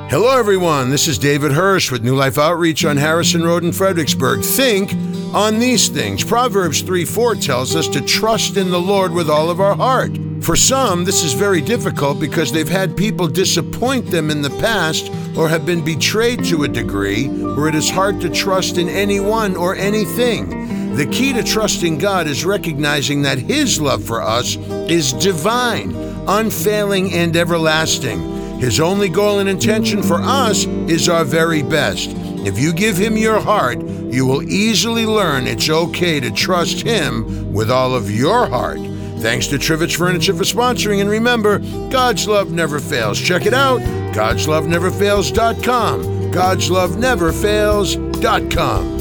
Hello, everyone. This is David Hirsch with New Life Outreach on Harrison Road in Fredericksburg. Think on these things. Proverbs 3:4 tells us to trust in the Lord with all of our heart. For some, this is very difficult because they've had people disappoint them in the past or have been betrayed to a degree where it is hard to trust in anyone or anything. The key to trusting God is recognizing that His love for us is divine, unfailing, and everlasting. His only goal and intention for us is our very best. If you give Him your heart, you will easily learn it's okay to trust Him with all of your heart. Thanks to Trivich Furniture for sponsoring, and remember, God's love never fails. Check it out, God'sLoveNeverFails.com, God'sLoveNeverFails.com.